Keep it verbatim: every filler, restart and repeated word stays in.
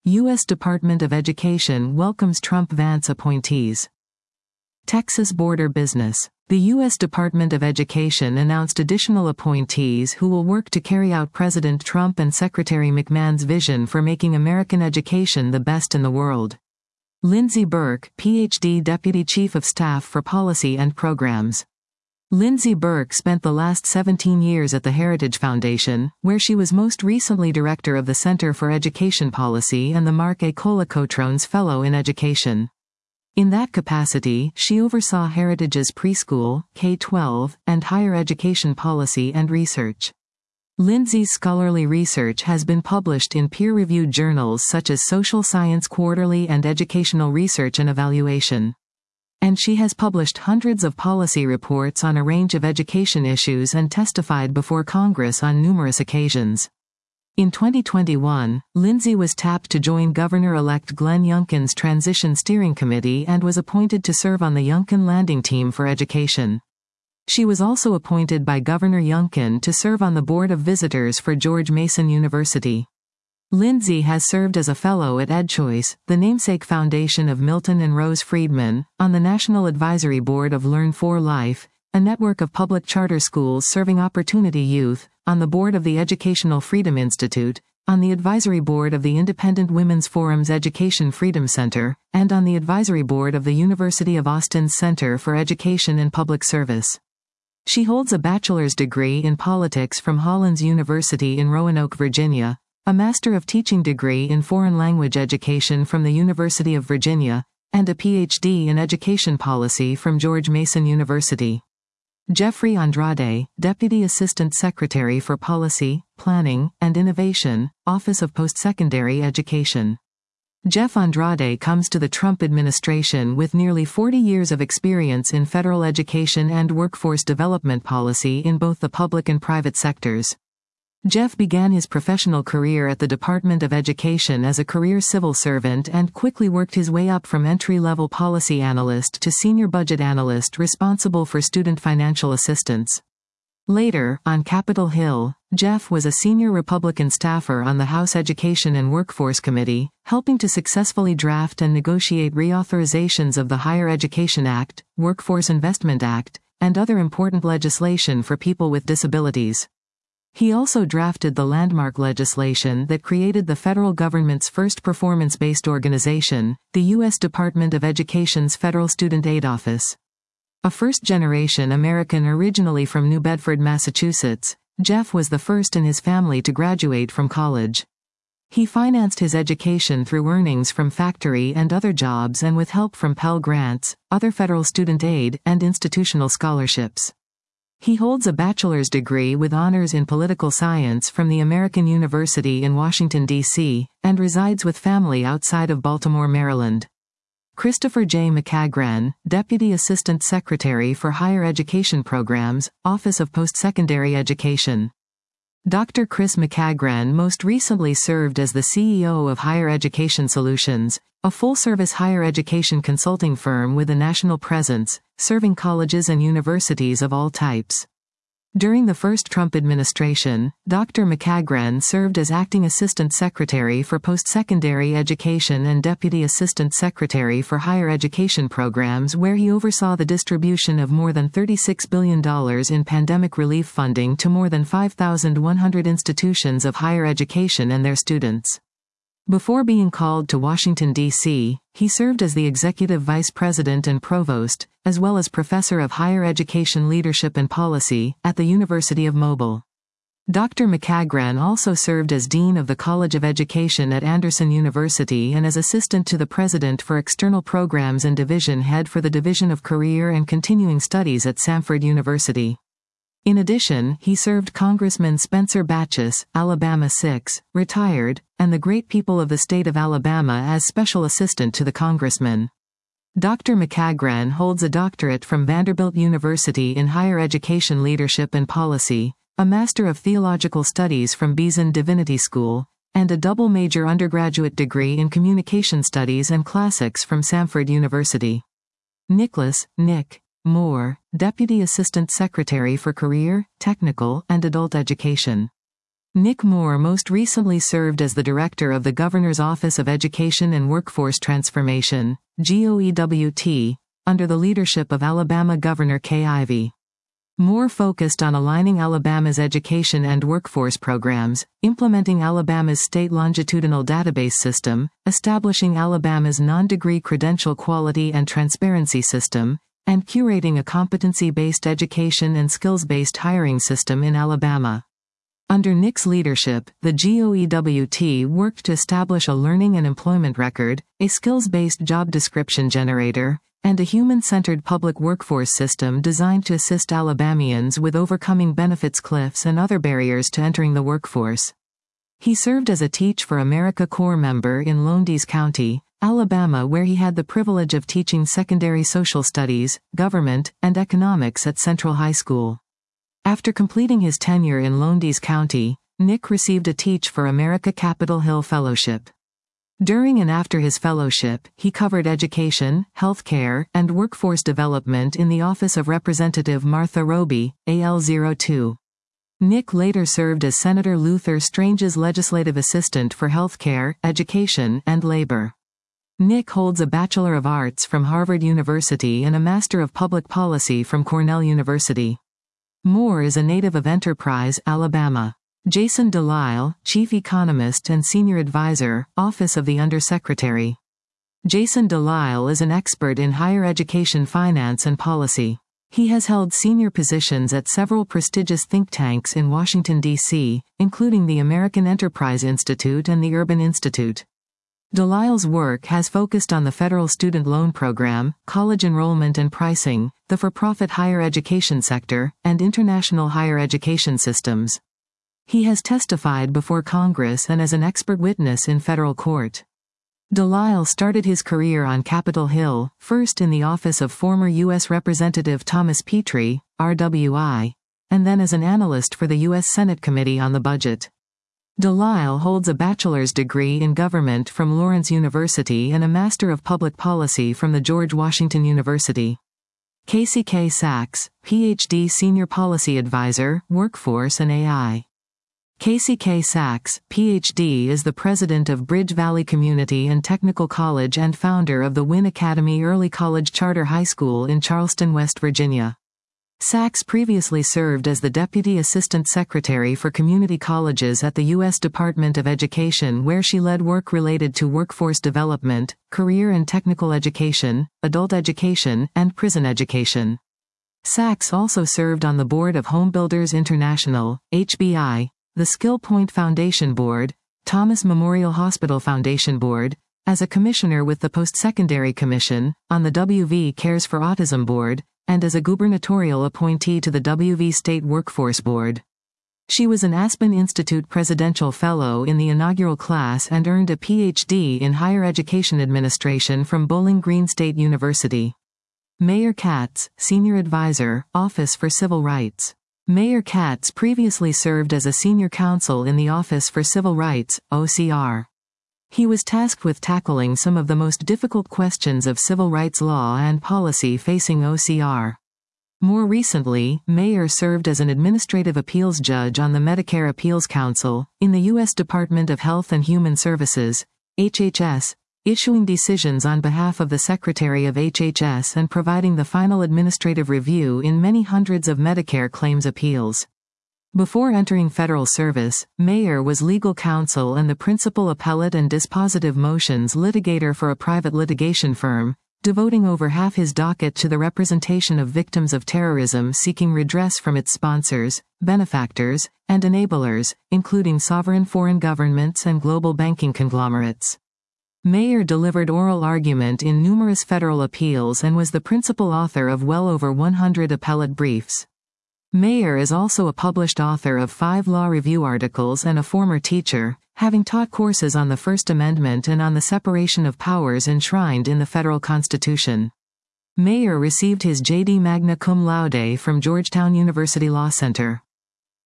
U S Department of Education welcomes Trump-Vance appointees. Texas border business. The U S Department of Education announced additional appointees who will work to carry out President Trump and Secretary McMahon's vision for making American education the best in the world. Lindsey Burke, P H D Deputy Chief of Staff for Policy and Programs. Lindsey Burke spent the last seventeen years at the Heritage Foundation, where she was most recently Director of the Center for Education Policy and the Mark A. Colacotrones Fellow in Education. In that capacity, she oversaw Heritage's preschool, K through twelve, and higher education policy and research. Lindsey's scholarly research has been published in peer-reviewed journals such as Social Science Quarterly and Educational Research and Evaluation. And she has published hundreds of policy reports on a range of education issues and testified before Congress on numerous occasions. In twenty twenty-one, Lindsey was tapped to join Governor-elect Glenn Youngkin's Transition Steering Committee and was appointed to serve on the Youngkin Landing Team for Education. She was also appointed by Governor Youngkin to serve on the Board of Visitors for George Mason University. Lindsey has served as a fellow at EdChoice, the namesake foundation of Milton and Rose Friedman, on the National Advisory Board of Learn for Life, a network of public charter schools serving opportunity youth, on the board of the Educational Freedom Institute, on the advisory board of the Independent Women's Forum's Education Freedom Center, and on the advisory board of the University of Austin's Center for Education and Public Service. She holds a bachelor's degree in politics from Hollins University in Roanoke, Virginia, a Master of Teaching degree in Foreign Language Education from the University of Virginia, and a P H D in Education Policy from George Mason University. Jeffrey Andrade, Deputy Assistant Secretary for Policy, Planning, and Innovation, Office of Postsecondary Education. Jeff Andrade comes to the Trump administration with nearly forty years of experience in federal education and workforce development policy in both the public and private sectors. Jeff began his professional career at the Department of Education as a career civil servant and quickly worked his way up from entry-level policy analyst to senior budget analyst responsible for student financial assistance. Later, on Capitol Hill, Jeff was a senior Republican staffer on the House Education and Workforce Committee, helping to successfully draft and negotiate reauthorizations of the Higher Education Act, Workforce Investment Act, and other important legislation for people with disabilities. He also drafted the landmark legislation that created the federal government's first performance-based organization, the U S Department of Education's Federal Student Aid Office. A first-generation American originally from New Bedford, Massachusetts, Jeff was the first in his family to graduate from college. He financed his education through earnings from factory and other jobs and with help from Pell Grants, other federal student aid, and institutional scholarships. He holds a bachelor's degree with honors in political science from the American University in Washington, D C, and resides with family outside of Baltimore, Maryland. Christopher J. McCagran, Deputy Assistant Secretary for Higher Education Programs, Office of Postsecondary Education. Doctor Chris McCagran most recently served as the C E O of Higher Education Solutions, a full-service higher education consulting firm with a national presence, serving colleges and universities of all types. During the first Trump administration, Doctor McCagran served as Acting Assistant Secretary for Postsecondary Education and Deputy Assistant Secretary for Higher Education Programs, where he oversaw the distribution of more than thirty-six billion dollars in pandemic relief funding to more than five thousand one hundred institutions of higher education and their students. Before being called to Washington, D C, he served as the Executive Vice President and Provost, as well as Professor of Higher Education Leadership and Policy, at the University of Mobile. Doctor McCagran also served as Dean of the College of Education at Anderson University and as Assistant to the President for External Programs and Division Head for the Division of Career and Continuing Studies at Samford University. In addition, he served Congressman Spencer Bachus, Alabama six, retired, and the great people of the state of Alabama as Special Assistant to the Congressman. Doctor McCagran holds a doctorate from Vanderbilt University in Higher Education Leadership and Policy, a Master of Theological Studies from Beeson Divinity School, and a double major undergraduate degree in Communication Studies and Classics from Samford University. Nicholas, Nick, Moore, Deputy Assistant Secretary for Career, Technical, and Adult Education. Nick Moore most recently served as the director of the Governor's Office of Education and Workforce Transformation, G O E W T, under the leadership of Alabama Governor Kay Ivey. Moore focused on aligning Alabama's education and workforce programs, implementing Alabama's state longitudinal database system, establishing Alabama's non-degree credential quality and transparency system, and curating a competency-based education and skills-based hiring system in Alabama. Under Nick's leadership, the G O E W T worked to establish a learning and employment record, a skills-based job description generator, and a human-centered public workforce system designed to assist Alabamians with overcoming benefits cliffs and other barriers to entering the workforce. He served as a Teach for America Corps member in Lowndes County, Alabama, where he had the privilege of teaching secondary social studies, government, and economics at Central High School. After completing his tenure in Lowndes County, Nick received a Teach for America Capitol Hill Fellowship. During and after his fellowship, he covered education, health care, and workforce development in the office of Representative Martha Roby, A L zero two. Nick later served as Senator Luther Strange's legislative assistant for health care, education, and labor. Nick holds a Bachelor of Arts from Harvard University and a Master of Public Policy from Cornell University. Moore is a native of Enterprise, Alabama. Jason Delisle, Chief Economist and Senior Advisor, Office of the Undersecretary. Jason Delisle is an expert in higher education finance and policy. He has held senior positions at several prestigious think tanks in Washington, D C, including the American Enterprise Institute and the Urban Institute. Delisle's work has focused on the federal student loan program, college enrollment and pricing, the for-profit higher education sector, and international higher education systems. He has testified before Congress and as an expert witness in federal court. Delisle started his career on Capitol Hill, first in the office of former U S Representative Thomas Petrie, R W I, and then as an analyst for the U S Senate Committee on the Budget. Delisle holds a bachelor's degree in government from Lawrence University and a Master of Public Policy from the George Washington University. Casey K. Sachs, P H D Senior Policy Advisor, Workforce and A I. Casey K. Sachs, P H D is the president of Bridge Valley Community and Technical College and founder of the Wynn Academy Early College Charter High School in Charleston, West Virginia. Sachs previously served as the Deputy Assistant Secretary for Community Colleges at the U S Department of Education, where she led work related to workforce development, career and technical education, adult education, and prison education. Sachs also served on the board of Homebuilders International, H B I, the Skill Point Foundation Board, Thomas Memorial Hospital Foundation Board, as a commissioner with the Post-Secondary Commission, on the W V Cares for Autism Board, and as a gubernatorial appointee to the W V State Workforce Board. She was an Aspen Institute Presidential Fellow in the inaugural class and earned a P H D in Higher Education Administration from Bowling Green State University. Mayor Katz, Senior Advisor, Office for Civil Rights. Mayor Katz previously served as a senior counsel in the Office for Civil Rights, O C R. He was tasked with tackling some of the most difficult questions of civil rights law and policy facing O C R. More recently, Mayer served as an administrative appeals judge on the Medicare Appeals Council, in the U S Department of Health and Human Services, H H S, issuing decisions on behalf of the Secretary of H H S and providing the final administrative review in many hundreds of Medicare claims appeals. Before entering federal service, Mayer was legal counsel and the principal appellate and dispositive motions litigator for a private litigation firm, devoting over half his docket to the representation of victims of terrorism seeking redress from its sponsors, benefactors, and enablers, including sovereign foreign governments and global banking conglomerates. Mayer delivered oral argument in numerous federal appeals and was the principal author of well over one hundred appellate briefs. Mayer is also a published author of five law review articles and a former teacher, having taught courses on the First Amendment and on the separation of powers enshrined in the federal Constitution. Mayer received his J D magna cum laude from Georgetown University Law Center.